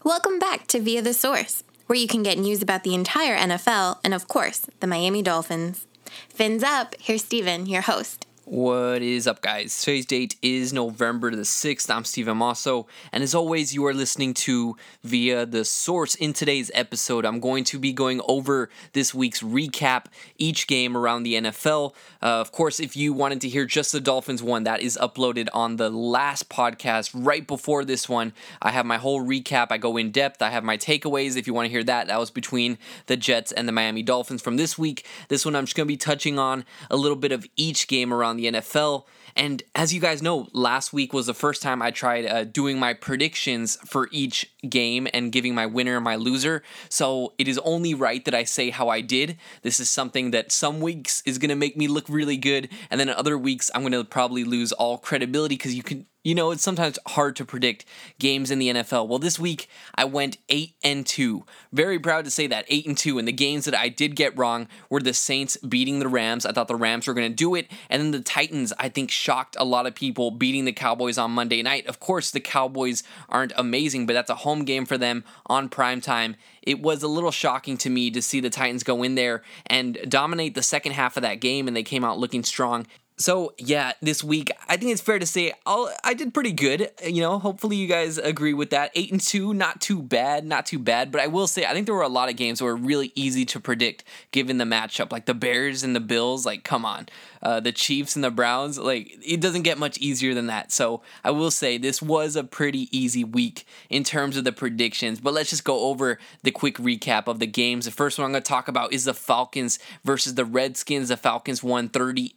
Welcome back to Via the Source, where you can get news about the entire NFL and, of course, the Miami Dolphins. Fins up, here's Steven, your host. What is up, guys? Today's date is November the 6th. I'm Steven Masso, and as always, you are listening to Via the Source. In today's episode, I'm going to be going over this week's recap, each game around the NFL. Of course, if you wanted to hear just the Dolphins one, that is uploaded on the last podcast right before this one. I have my whole recap. I go in depth. I have my takeaways. If you want to hear that, that was between the Jets and the Miami Dolphins from this week. This one, I'm just going to be touching on a little bit of each game around the NFL. And as you guys know, last week was the first time I tried doing my predictions for each game and giving my winner and my loser. So it is only right that I say how I did. This is something that some weeks is going to make me look really good, and then other weeks I'm going to probably lose all credibility because it's sometimes hard to predict games in the NFL. Well, this week I went 8-2. Very proud to say that, 8-2. And the games that I did get wrong were the Saints beating the Rams. I thought the Rams were going to do it. And then the Titans, I think, shocked a lot of people, beating the Cowboys on Monday night. Of course, the Cowboys aren't amazing, but that's a home game for them on primetime. It was a little shocking to me to see the Titans go in there and dominate the second half of that game, and they came out looking strong. So, yeah, this week, I think it's fair to say I did pretty good. Hopefully you guys agree with that. 8-2, not too bad. But I will say, I think there were a lot of games that were really easy to predict given the matchup. Like the Bears and the Bills, come on. The Chiefs and the Browns, it doesn't get much easier than that. So, I will say this was a pretty easy week in terms of the predictions. But let's just go over the quick recap of the games. The first one I'm going to talk about is the Falcons versus the Redskins. The Falcons won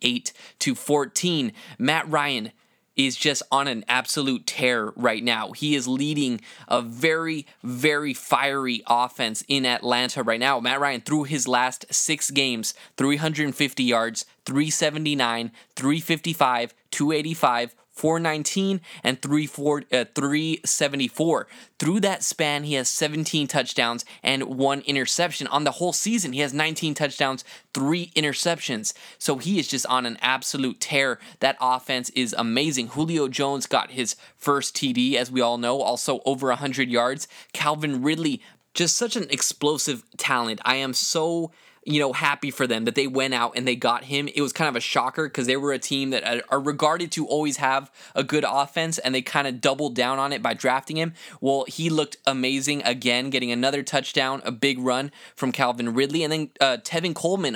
38-14. Matt Ryan is just on an absolute tear right now. He is leading a very, very fiery offense in Atlanta right now. Matt Ryan, through his last 6 games, 350 yards, 379, 355, 285, 419, and 374. Through that span, he has 17 touchdowns and 1 interception. On the whole season, he has 19 touchdowns, 3 interceptions. So he is just on an absolute tear. That offense is amazing. Julio Jones got his first TD, as we all know, also over 100 yards. Calvin Ridley, just such an explosive talent. I am so happy for them that they went out and they got him. It was kind of a shocker because they were a team that are regarded to always have a good offense, and they kind of doubled down on it by drafting him. Well, he looked amazing again, getting another touchdown, a big run from Calvin Ridley, and then Tevin Coleman,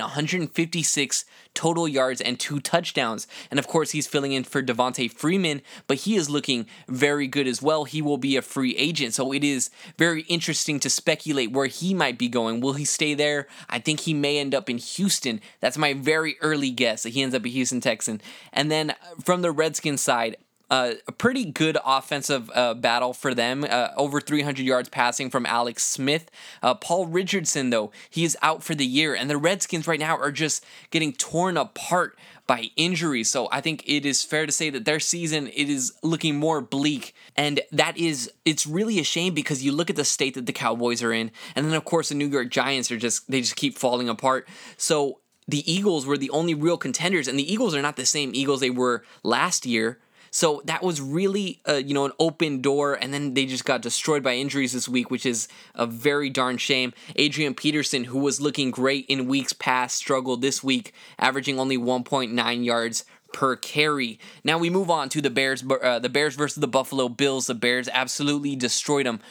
156 total yards and 2 touchdowns. And of course, he's filling in for Devontae Freeman, but he is looking very good as well. He will be a free agent, so it is very interesting to speculate where he might be going. Will he stay there? I think he may end up in Houston. That's my very early guess that he ends up a Houston Texan. And then from the Redskins side, a pretty good offensive battle for them. Over 300 yards passing from Alex Smith. Paul Richardson, though, he is out for the year. And the Redskins right now are just getting torn apart by injuries. So I think it is fair to say that their season, it is looking more bleak. And it's really a shame because you look at the state that the Cowboys are in. And then, of course, the New York Giants they just keep falling apart. So the Eagles were the only real contenders. And the Eagles are not the same Eagles they were last year. So that was really, an open door, and then they just got destroyed by injuries this week, which is a very darn shame. Adrian Peterson, who was looking great in weeks past, struggled this week, averaging only 1.9 yards per carry. Now we move on to the Bears versus the Buffalo Bills. The Bears absolutely destroyed them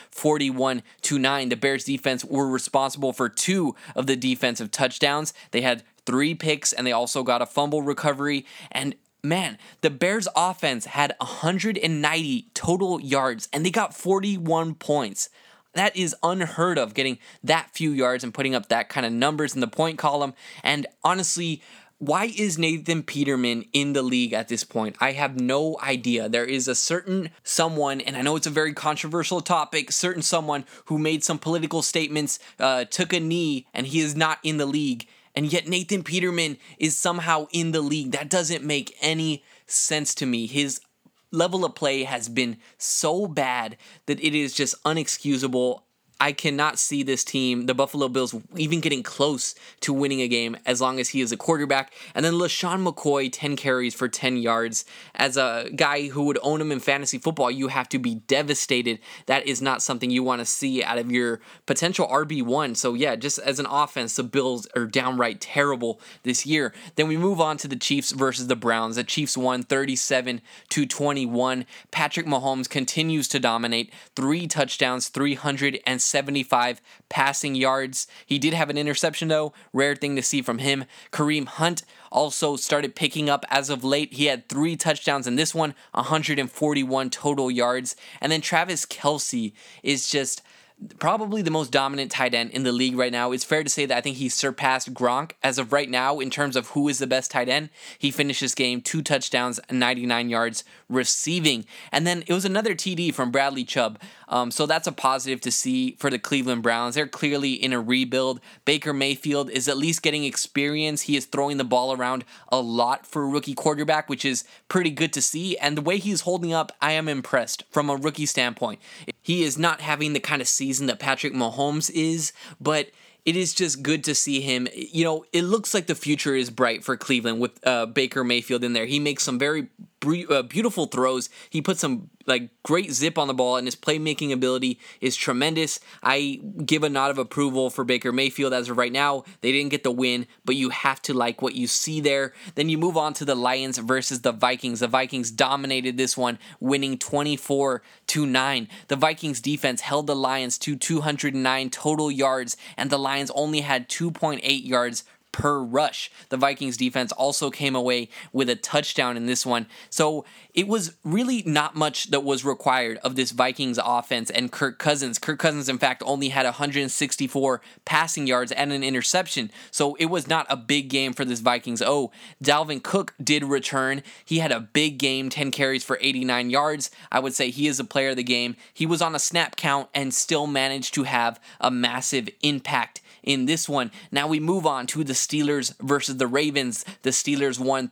41-9. The Bears defense were responsible for 2 of the defensive touchdowns. They had 3 picks, and they also got a fumble recovery. And man, the Bears offense had 190 total yards, and they got 41 points. That is unheard of, getting that few yards and putting up that kind of numbers in the point column. And honestly, why is Nathan Peterman in the league at this point? I have no idea. There is a certain someone, and I know it's a very controversial topic, certain someone who made some political statements, took a knee, and he is not in the league. And yet Nathan Peterman is somehow in the league. That doesn't make any sense to me. His level of play has been so bad that it is just unexcusable. I cannot see this team, the Buffalo Bills, even getting close to winning a game as long as he is a quarterback. And then LaShawn McCoy, 10 carries for 10 yards. As a guy who would own him in fantasy football, you have to be devastated. That is not something you want to see out of your potential RB1. So yeah, just as an offense, the Bills are downright terrible this year. Then we move on to the Chiefs versus the Browns. The Chiefs won 37-21. Patrick Mahomes continues to dominate. 3 touchdowns, 375 passing yards. He did have an interception though, rare thing to see from him. Kareem Hunt also started picking up as of late. He had 3 touchdowns in this one, 141 total yards. And then Travis Kelce is just probably the most dominant tight end in the league right now. It's fair to say that I think he surpassed Gronk as of right now in terms of who is the best tight end. He finished this game 2 touchdowns, 99 yards receiving. And then it was another TD from Bradley Chubb. So that's a positive to see for the Cleveland Browns. They're clearly in a rebuild. Baker Mayfield is at least getting experience. He is throwing the ball around a lot for a rookie quarterback, which is pretty good to see. And the way he's holding up, I am impressed from a rookie standpoint. He is not having the kind of season that Patrick Mahomes is, but it is just good to see him. You know, it looks like the future is bright for Cleveland with Baker Mayfield in there. He makes some very beautiful throws. He puts some great zip on the ball, and his playmaking ability is tremendous. I give a nod of approval for Baker Mayfield as of right now. They didn't get the win, but you have to like what you see there. Then you move on to the Lions versus the Vikings. The Vikings dominated this one, winning 24-9. The Vikings defense held the Lions to 209 total yards, and the Lions only had 2.8 yards per rush. The Vikings defense also came away with a touchdown in this one. So it was really not much that was required of this Vikings offense and Kirk Cousins. Kirk Cousins, in fact, only had 164 passing yards and an interception. So it was not a big game for this Vikings. Oh, Dalvin Cook did return. He had a big game, 10 carries for 89 yards. I would say he is a player of the game. He was on a snap count and still managed to have a massive impact in this one. Now we move on to the Steelers versus the Ravens. The Steelers won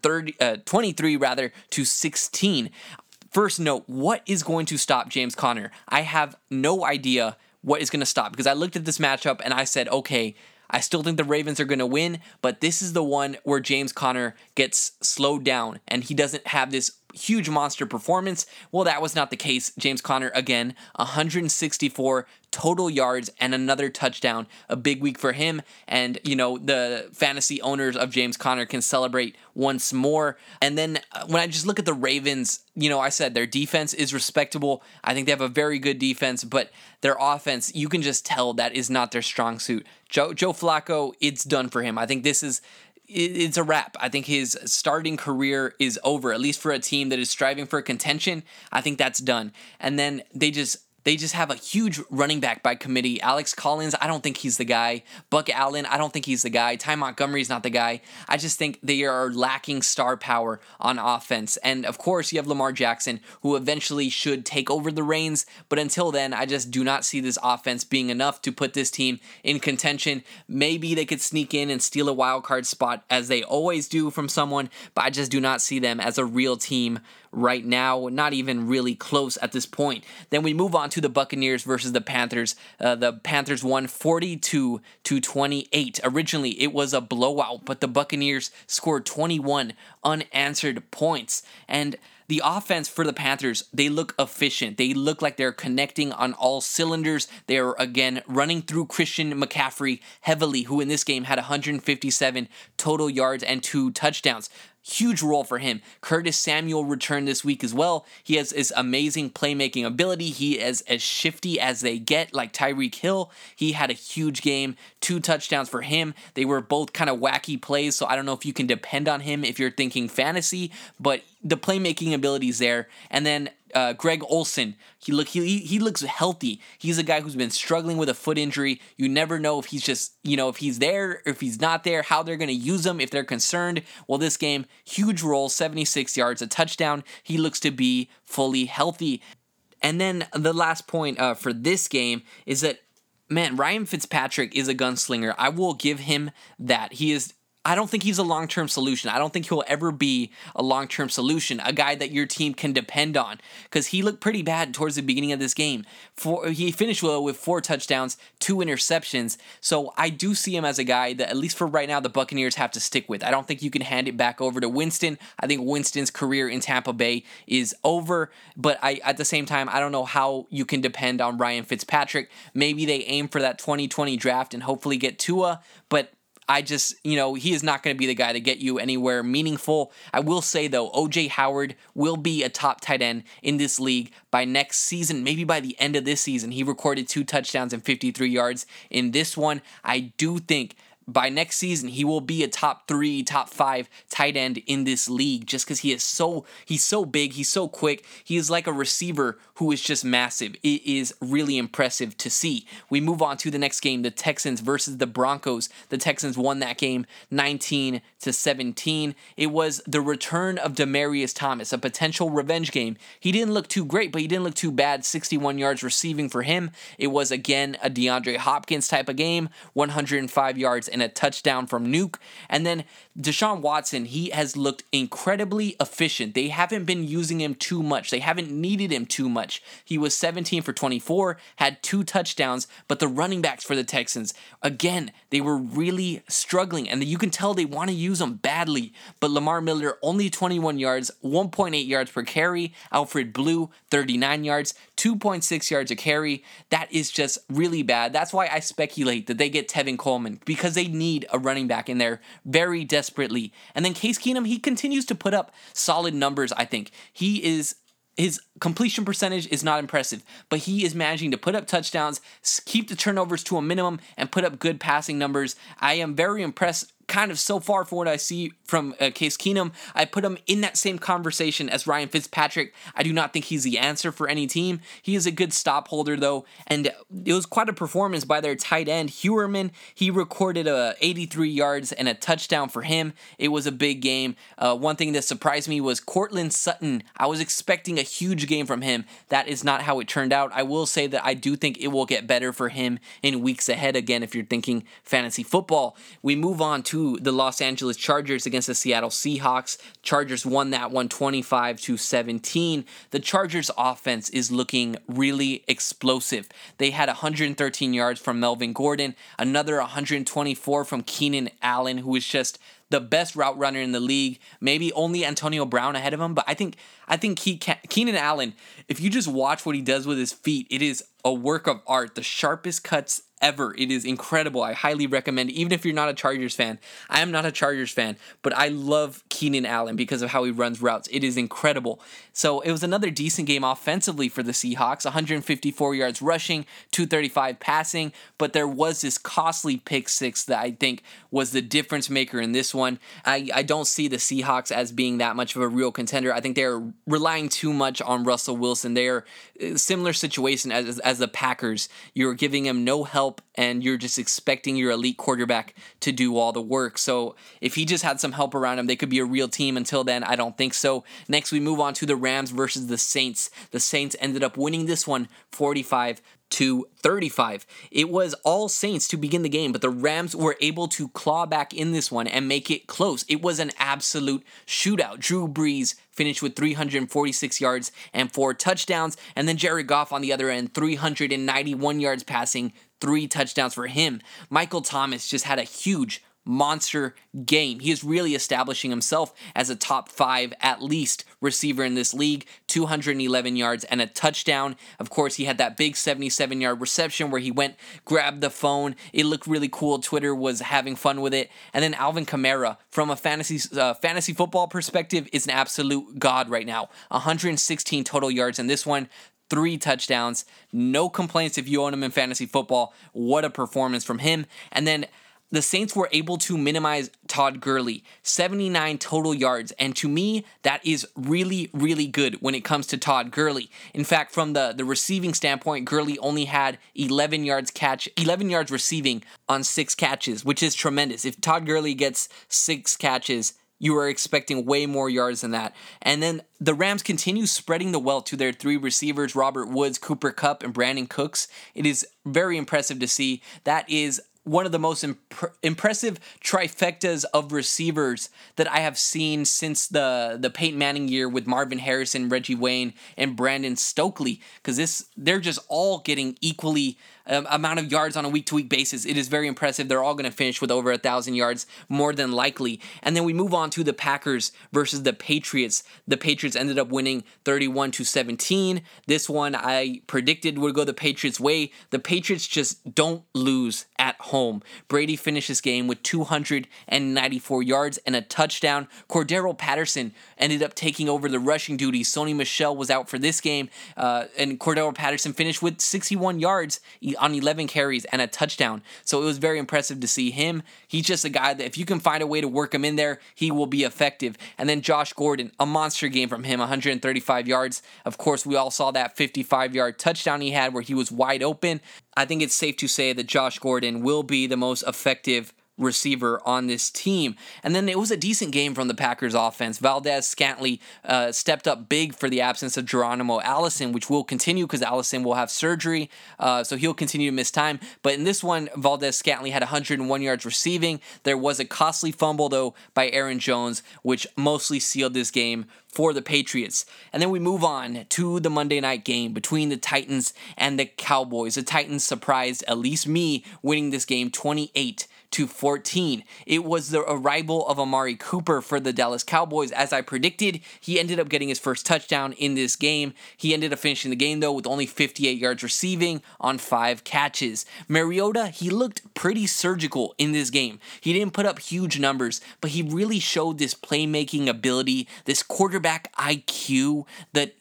23-16. First note, what is going to stop James Conner? I have no idea what is going to stop, because I looked at this matchup and I said, okay, I still think the Ravens are going to win, but this is the one where James Conner gets slowed down and he doesn't have this huge monster performance. Well, that was not the case. James Conner, again, 164 total yards and another touchdown. A big week for him. And, you know, the fantasy owners of James Conner can celebrate once more. And then when I just look at the Ravens, you know, I said their defense is respectable. I think they have a very good defense, but their offense, you can just tell that is not their strong suit. Joe Flacco, it's done for him. I think it's a wrap. I think his starting career is over, at least for a team that is striving for contention. I think that's done. And then they just have a huge running back by committee. Alex Collins, I don't think he's the guy. Buck Allen, I don't think he's the guy. Ty Montgomery's not the guy. I just think they are lacking star power on offense. And of course, you have Lamar Jackson, who eventually should take over the reins. But until then, I just do not see this offense being enough to put this team in contention. Maybe they could sneak in and steal a wild card spot, as they always do from someone, but I just do not see them as a real team right now, not even really close at this point. Then we move on to the Buccaneers versus the Panthers. The Panthers won 42-28. Originally, it was a blowout, but the Buccaneers scored 21 unanswered points. And the offense for the Panthers, they look efficient. They look like they're connecting on all cylinders. They're, again, running through Christian McCaffrey heavily, who in this game had 157 total yards and 2 touchdowns. Huge role for him. Curtis Samuel returned this week as well. He has his amazing playmaking ability. He is as shifty as they get, like Tyreek Hill. He had a huge game, 2 touchdowns for him. They were both kind of wacky plays, so I don't know if you can depend on him if you're thinking fantasy, but the playmaking ability is there. And then Greg Olsen, he looks healthy. He's a guy who's been struggling with a foot injury. You never know if he's just, if he's there, or if he's not there, how they're going to use him if they're concerned. Well, this game, huge role, 76 yards, a touchdown. He looks to be fully healthy. And then the last point for this game is that, man, Ryan Fitzpatrick is a gunslinger. I will give him that. He is I don't think he's a long-term solution. I don't think he'll ever be a long-term solution, a guy that your team can depend on, because he looked pretty bad towards the beginning of this game. He finished well with 4 touchdowns, 2 interceptions. So I do see him as a guy that, at least for right now, the Buccaneers have to stick with. I don't think you can hand it back over to Winston. I think Winston's career in Tampa Bay is over, but at the same time, I don't know how you can depend on Ryan Fitzpatrick. Maybe they aim for that 2020 draft and hopefully get Tua, but I just, he is not going to be the guy to get you anywhere meaningful. I will say, though, O.J. Howard will be a top tight end in this league by next season, maybe by the end of this season. He recorded 2 touchdowns and 53 yards in this one. I do think by next season, he will be a top 3, top 5 tight end in this league just because he's so big, he's so quick. He is like a receiver who is just massive. It is really impressive to see. We move on to the next game, the Texans versus the Broncos. The Texans won that game 19-17. It was the return of Demaryius Thomas, a potential revenge game. He didn't look too great, but he didn't look too bad. 61 yards receiving for him. It was, again, a DeAndre Hopkins type of game, 105 yards and a touchdown from Nuke. And then Deshaun Watson, he has looked incredibly efficient. They haven't been using him too much. They haven't needed him too much. He was 17 for 24, had 2 touchdowns, but the running backs for the Texans, again, they were really struggling, and you can tell they want to use them badly. But Lamar Miller, only 21 yards, 1.8 yards per carry. Alfred Blue, 39 yards, 2.6 yards a carry. That is just really bad. That's why I speculate that they get Tevin Coleman, because they need a running back in there very desperately. And then Case Keenum, he continues to put up solid numbers, I think. His completion percentage is not impressive, but he is managing to put up touchdowns, keep the turnovers to a minimum, and put up good passing numbers. I am very impressed kind of so far from what I see from Case Keenum. I put him in that same conversation as Ryan Fitzpatrick. I do not think he's the answer for any team. He is a good stop holder, though, and it was quite a performance by their tight end, Heuerman. He recorded 83 yards and a touchdown for him. It was a big game. One thing that surprised me was Courtland Sutton. I was expecting a huge game from him. That is not how it turned out. I will say that I do think it will get better for him in weeks ahead, again, if you're thinking fantasy football. We move on to the Los Angeles Chargers against the Seattle Seahawks. Chargers won that one 25-17. The Chargers offense is looking really explosive. They had 113 yards from Melvin Gordon, another 124 from Keenan Allen, who is just the best route runner in the league. Maybe only Antonio Brown ahead of him, but I think Keenan Allen, if you just watch what he does with his feet, it is a work of art. The sharpest cuts ever. It is incredible. I highly recommend it, even if you're not a Chargers fan. I am not a Chargers fan, but I love Keenan Allen because of how he runs routes. It is incredible. So it was another decent game offensively for the Seahawks, 154 yards rushing, 235 passing, but there was this costly pick six that I think was the difference maker in this one. I don't see the Seahawks as being that much of a real contender. I think they're relying too much on Russell Wilson. They're a similar situation as the Packers. You're giving him no help, and you're just expecting your elite quarterback to do all the work. So if he just had some help around him, they could be a real team. Until then, I don't think so. Next, we move on to the Rams versus the Saints. The Saints ended up winning this one 45-35. It was all Saints to begin the game, but the Rams were able to claw back in this one and make it close. It was an absolute shootout. Drew Brees finished with 346 yards and 4 touchdowns, and then Jared Goff on the other end, 391 yards passing, 3 touchdowns for him. Michael Thomas just had a huge monster game. He is really establishing himself as a top 5 at least receiver in this league, 211 yards and a touchdown. Of course, he had that big 77-yard reception where he went, grabbed the phone. It looked really cool. Twitter was having fun with it. And then Alvin Kamara, from a fantasy football perspective, is an absolute god right now. 116 total yards in this one. 3 touchdowns. No complaints if you own him in fantasy football. What a performance from him. And then the Saints were able to minimize Todd Gurley, 79 total yards, and to me, that is really, really good when it comes to Todd Gurley. In fact, from the receiving standpoint, Gurley only had 11 yards receiving on 6 catches, which is tremendous. If Todd Gurley gets 6 catches, you are expecting way more yards than that. And then the Rams continue spreading the wealth to their 3 receivers, Robert Woods, Cooper Kupp, and Brandon Cooks. It is very impressive to see. That is one of the most impressive trifectas of receivers that I have seen since the Peyton Manning year with Marvin Harrison, Reggie Wayne, and Brandon Stokely, because they're just all getting equally amount of yards on a week-to-week basis. It is very impressive. They're all going to finish with over 1,000 yards, more than likely. And then we move on to the Packers versus the Patriots. The Patriots ended up winning 31-17. This one I predicted would go the Patriots' way. The Patriots just don't lose at home. Brady finished this game with 294 yards and a touchdown. Cordero Patterson ended up taking over the rushing duties. Sony Michel was out for this game, and Cordero Patterson finished with 61 yards on 11 carries and a touchdown. So it was very impressive to see him. He's just a guy that if you can find a way to work him in there, he will be effective. And then Josh Gordon, a monster game from him, 135 yards. Of course, we all saw that 55-yard touchdown he had where he was wide open. I think it's safe to say that Josh Gordon will be the most effective receiver on this team. And then it was a decent game from the Packers offense. Valdez-Scantling stepped up big for the absence of Geronimo Allison, which will continue because Allison will have surgery, so he'll continue to miss time. But in this one, Valdez-Scantling had 101 yards receiving. There was a costly fumble, though, by Aaron Jones, which mostly sealed this game for the Patriots. And then we move on to the Monday night game between the Titans and the Cowboys. The Titans surprised at least me, winning this game 28-14. It was the arrival of Amari Cooper for the Dallas Cowboys. As I predicted, he ended up getting his first touchdown in this game. He ended up finishing the game, though, with only 58 yards receiving on 5 catches. Mariota, he looked pretty surgical in this game. He didn't put up huge numbers, but he really showed this playmaking ability, this quarterback IQ that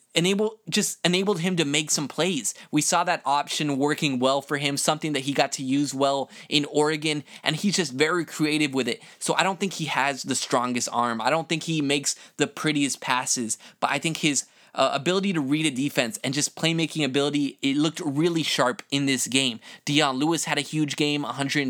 enabled him to make some plays. We saw that option working well for him, something that he got to use well in Oregon, and he's just very creative with it. So I don't think he has the strongest arm. I don't think he makes the prettiest passes, but I think his ability to read a defense and just playmaking ability, it looked really sharp in this game. Dion Lewis had a huge game,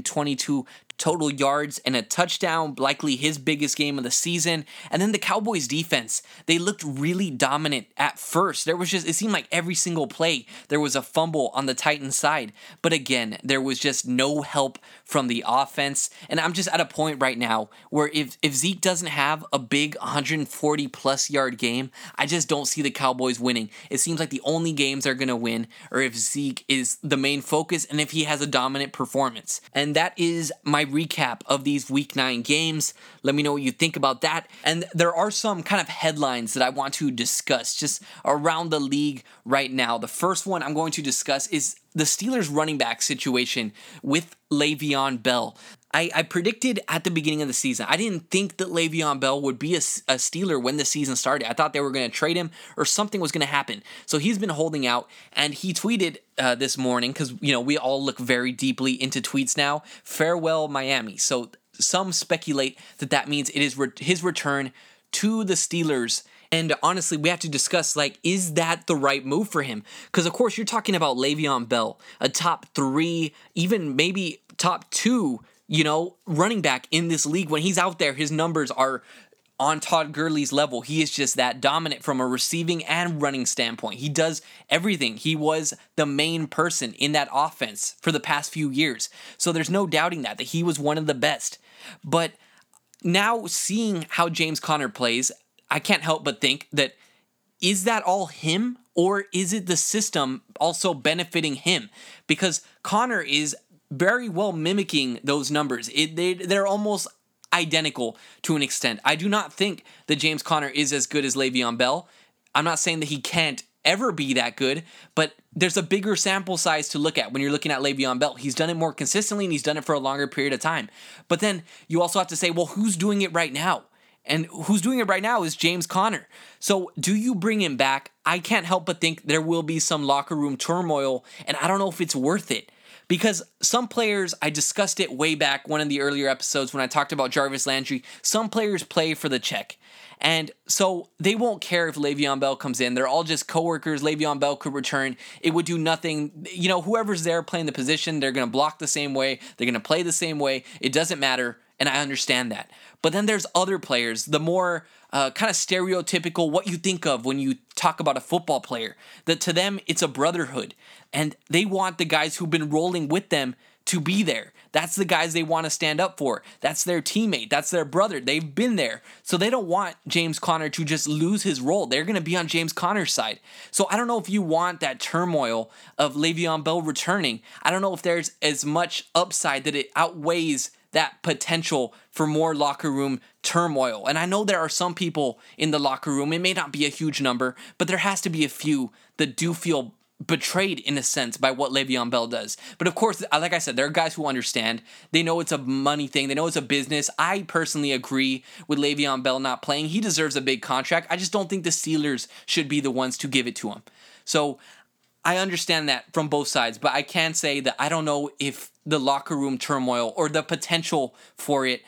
122 total yards and a touchdown, likely his biggest game of the season. And then the Cowboys defense, they looked really dominant at first. It seemed like every single play there was a fumble on the Titans side. But again, there was just no help from the offense. And I'm just at a point right now where if Zeke doesn't have a big 140 plus yard game, I just don't see the Cowboys winning. It seems like the only games they're going to win are if Zeke is the main focus and if he has a dominant performance. And that is my recap of these Week 9 games. Let me know what you think about that. And there are some kind of headlines that I want to discuss just around the league right now. The first one I'm going to discuss is the Steelers running back situation with Le'Veon Bell. I predicted at the beginning of the season, I didn't think that Le'Veon Bell would be a Steeler when the season started. I thought they were going to trade him or something was going to happen. So he's been holding out, and he tweeted this morning, because we all look very deeply into tweets now, "Farewell Miami." So some speculate that means it is his return to the Steelers. And honestly, we have to discuss, is that the right move for him? Because, of course, you're talking about Le'Veon Bell, a top 3, even maybe top 2, running back in this league. When he's out there, his numbers are on Todd Gurley's level. He is just that dominant from a receiving and running standpoint. He does everything. He was the main person in that offense for the past few years. So there's no doubting that he was one of the best. But now seeing how James Conner plays, I can't help but think that, is that all him, or is it the system also benefiting him? Because Conner is very well mimicking those numbers. They're almost identical to an extent. I do not think that James Conner is as good as Le'Veon Bell. I'm not saying that he can't ever be that good, but there's a bigger sample size to look at when you're looking at Le'Veon Bell. He's done it more consistently, and he's done it for a longer period of time. But then you also have to say, well, who's doing it right now? And who's doing it right now is James Conner. So do you bring him back? I can't help but think there will be some locker room turmoil, and I don't know if it's worth it. Because some players, I discussed it way back, one of the earlier episodes when I talked about Jarvis Landry, some players play for the check. And so they won't care if Le'Veon Bell comes in. They're all just coworkers. Le'Veon Bell could return. It would do nothing. Whoever's there playing the position, they're going to block the same way. They're going to play the same way. It doesn't matter. And I understand that. But then there's other players, the more kind of stereotypical, what you think of when you talk about a football player, that to them, it's a brotherhood. And they want the guys who've been rolling with them to be there. That's the guys they want to stand up for. That's their teammate. That's their brother. They've been there. So they don't want James Conner to just lose his role. They're going to be on James Conner's side. So I don't know if you want that turmoil of Le'Veon Bell returning. I don't know if there's as much upside that it outweighs that potential for more locker room turmoil. And I know there are some people in the locker room, it may not be a huge number, but there has to be a few that do feel betrayed in a sense by what Le'Veon Bell does. But of course, like I said, there are guys who understand. They know it's a money thing. They know it's a business. I personally agree with Le'Veon Bell not playing. He deserves a big contract. I just don't think the Steelers should be the ones to give it to him. So I understand that from both sides, but I can say that I don't know if the locker room turmoil or the potential for it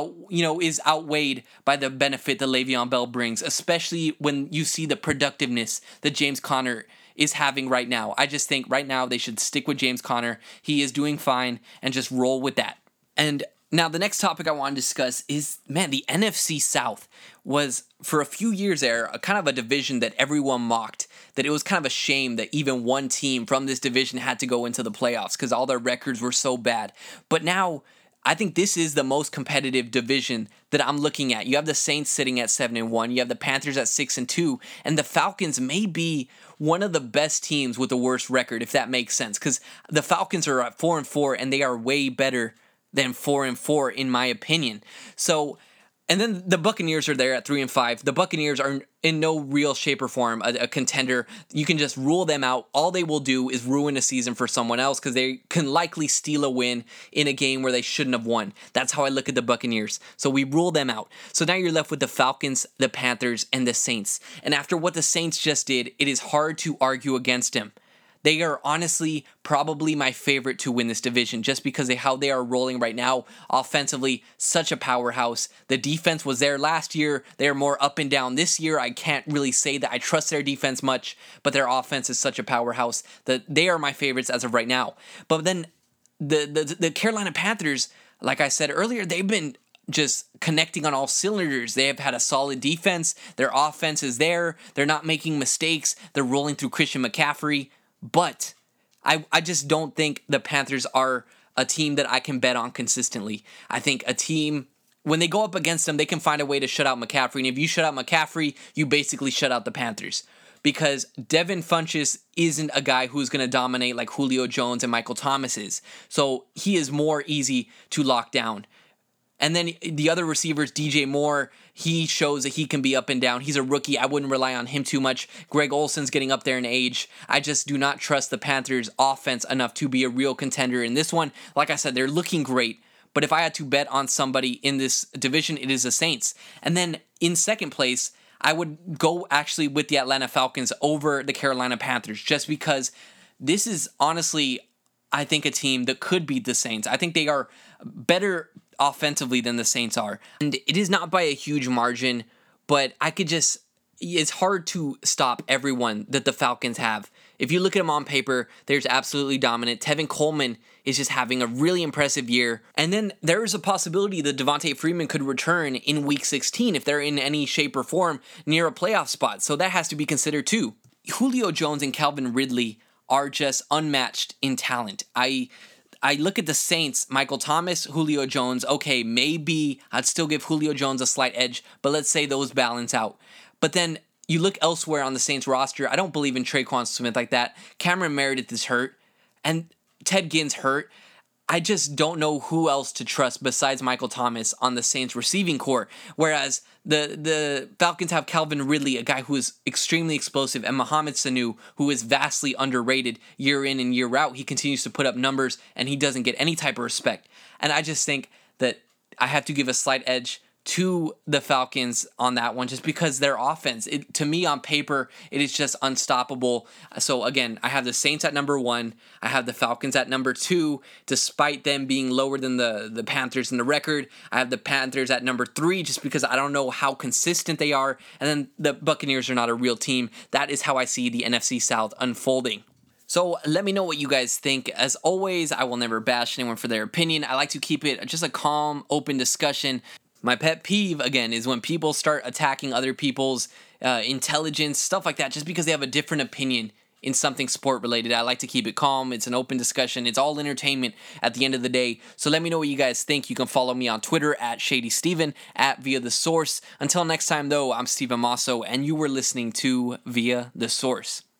is outweighed by the benefit that Le'Veon Bell brings, especially when you see the productiveness that James Conner is having right now. I just think right now they should stick with James Conner. He is doing fine and just roll with that. And now the next topic I want to discuss is, the NFC South was for a few years there a kind of a division that everyone mocked, that it was kind of a shame that even one team from this division had to go into the playoffs because all their records were so bad. But now I think this is the most competitive division that I'm looking at. You have the Saints sitting at 7-1. You have the Panthers at 6-2, and the Falcons may be one of the best teams with the worst record, if that makes sense, because the Falcons are at 4-4, and they are way better than 4-4 in my opinion. So, and then the Buccaneers are there at 3-5. The Buccaneers are in no real shape or form a contender. You can just rule them out. All they will do is ruin a season for someone else because they can likely steal a win in a game where they shouldn't have won. That's how I look at the Buccaneers. So we rule them out. So now you're left with the Falcons, the Panthers, and the Saints. And after what the Saints just did, it is hard to argue against them. They are honestly probably my favorite to win this division just because of how they are rolling right now. Offensively, such a powerhouse. The defense was there last year. They are more up and down this year. I can't really say that I trust their defense much, but their offense is such a powerhouse that they are my favorites as of right now. But then the Carolina Panthers, like I said earlier, they've been just connecting on all cylinders. They have had a solid defense. Their offense is there. They're not making mistakes. They're rolling through Christian McCaffrey. But I just don't think the Panthers are a team that I can bet on consistently. I think a team, when they go up against them, they can find a way to shut out McCaffrey. And if you shut out McCaffrey, you basically shut out the Panthers. Because Devin Funchess isn't a guy who's going to dominate like Julio Jones and Michael Thomas is. So he is more easy to lock down. And then the other receivers, DJ Moore, he shows that he can be up and down. He's a rookie. I wouldn't rely on him too much. Greg Olsen's getting up there in age. I just do not trust the Panthers' offense enough to be a real contender in this one. Like I said, they're looking great. But if I had to bet on somebody in this division, it is the Saints. And then in second place, I would go actually with the Atlanta Falcons over the Carolina Panthers just because this is honestly, I think, a team that could beat the Saints. I think they are better offensively than the Saints are. And it is not by a huge margin, but it's hard to stop everyone that the Falcons have. If you look at them on paper, they're absolutely dominant. Tevin Coleman is just having a really impressive year. And then there is a possibility that Devontae Freeman could return in Week 16 if they're in any shape or form near a playoff spot. So that has to be considered too. Julio Jones and Calvin Ridley are just unmatched in talent. I look at the Saints, Michael Thomas, Julio Jones. Okay, maybe I'd still give Julio Jones a slight edge, but let's say those balance out. But then you look elsewhere on the Saints roster. I don't believe in Traquan Smith like that. Cameron Meredith is hurt, and Ted Ginn's hurt. I just don't know who else to trust besides Michael Thomas on the Saints receiving core. Whereas the Falcons have Calvin Ridley, a guy who is extremely explosive, and Mohamed Sanu, who is vastly underrated year in and year out. He continues to put up numbers, and he doesn't get any type of respect. And I just think that I have to give a slight edge to the Falcons on that one just because their offense, to me on paper, it is just unstoppable. So again, I have the Saints at number 1. I have the Falcons at number 2, despite them being lower than the Panthers in the record. I have the Panthers at number 3 just because I don't know how consistent they are. And then the Buccaneers are not a real team. That is how I see the NFC South unfolding. So let me know what you guys think. As always, I will never bash anyone for their opinion. I like to keep it just a calm, open discussion. My pet peeve, again, is when people start attacking other people's intelligence, stuff like that, just because they have a different opinion in something sport related. I like to keep it calm. It's an open discussion. It's all entertainment at the end of the day. So let me know what you guys think. You can follow me on Twitter at ShadySteven, at Via the Source. Until next time, though, I'm Steven Masso, and you were listening to Via the Source.